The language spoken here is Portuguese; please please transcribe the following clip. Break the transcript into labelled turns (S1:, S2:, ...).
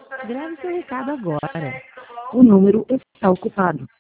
S1: Grave seu recado agora.
S2: O número está ocupado.